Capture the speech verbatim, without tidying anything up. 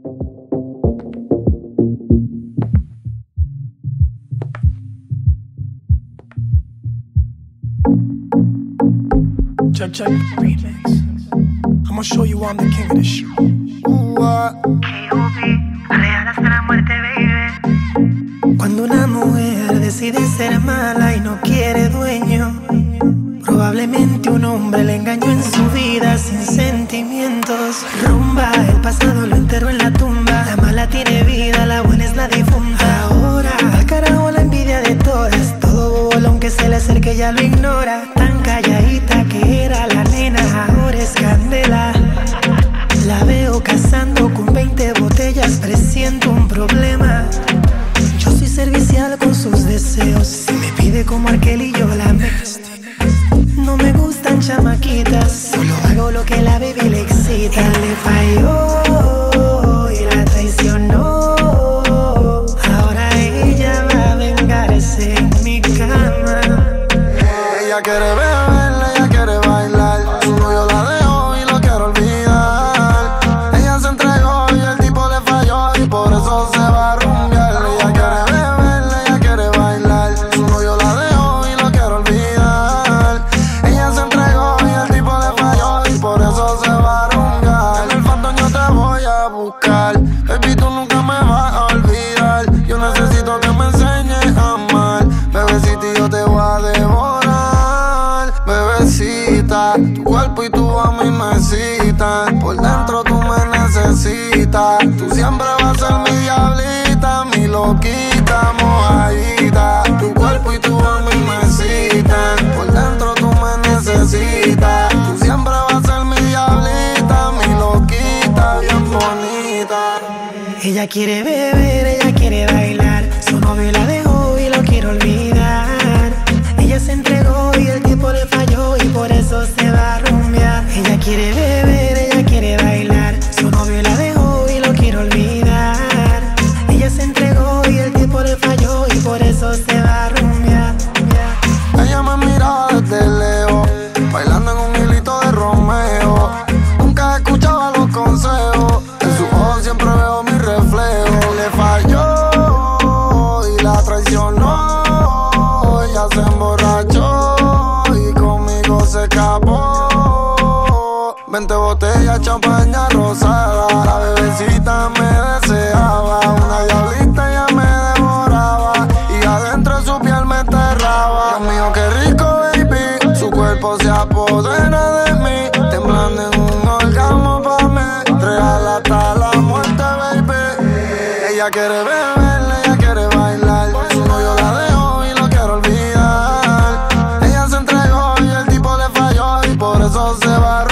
Check, check, remix. I'ma show you I'm the king of this shit. Ooh, uh. Real hasta la muerte, baby. Cuando una mujer decide ser mala y no quiere dueño, probablemente un hombre le engañó en su vida sin sentimientos. Rumba, el pasado lo enterró en la tumba. La mala tiene vida, la buena es la difunta. Ahora, al carajo la envidia de todas. Todo bobo, aunque se le acerque ya lo ignora. Tan calladita que era la nena, ahora es candela. La veo cazando con veinte botellas, presiento un problema. Yo soy servicial con sus deseos. Si me pide como Arkel y yo la mezclo. No me gustan chamaquitas, solo hago lo que la baby le excita. Él le falló y la traicionó. Ahora ella va a vengarse en mi cama. Ella quiere beber, ella quiere bailar. Su novio la dejó y lo quiere olvidar. Ella se entregó y el tipo le falló y por eso se va a rumbear. Ella quiere beber, ella quiere bailar. Su novio la dejó y lo quiere olvidar. Ella se entregó y el tipo le falló y por eso se va a rumbear. En el phantom yo te voy a buscar. Baby, tú nunca me vas a olvidar. Yo necesito que me enseñes a amar. Bebecita, yo te voy a devorar. Bebecita, tu cuerpo y tu a mí me citan. Por dentro tú me necesitas. Tú siempre vas a ser mi diablita, mi loquita, mojadita. Tu cuerpo y tu a mí me citan. Por dentro tú me necesitas. Tú siempre vas a ser mi diablita, mi loquita, bien bonita. Ella quiere beber, ella quiere bailar. Su novio la dejó y lo quiere olvidar. Ella se entregó y el tipo le falló y por eso se va a rumbear. Ella quiere beber, ella quiere bailar. Su novio la dejó y lo quiere olvidar. Ella se entregó y el tipo le falló y por eso se va a rumbear. Ella me miraba desde lejos, bailando en un hilito de Romeo. Nunca escuchaba los consejos, en sus ojos siempre veo mi reflejo. Le falló y la traicionó. Ella se emborrachó y conmigo se escapó. Veinte botellas, champaña rosada. La bebecita me deseaba. Una diablita ella me devoraba y adentro de su piel me enterraba. Dios mío, qué rico, baby. Su cuerpo se apodera de mí, temblando en un orgasmo pa' mí. Real hasta la muerte, baby. Ella quiere beber, ella quiere bailar. Su novio la dejó y lo quiere olvidar. Ella se entregó y el tipo le falló y por eso se va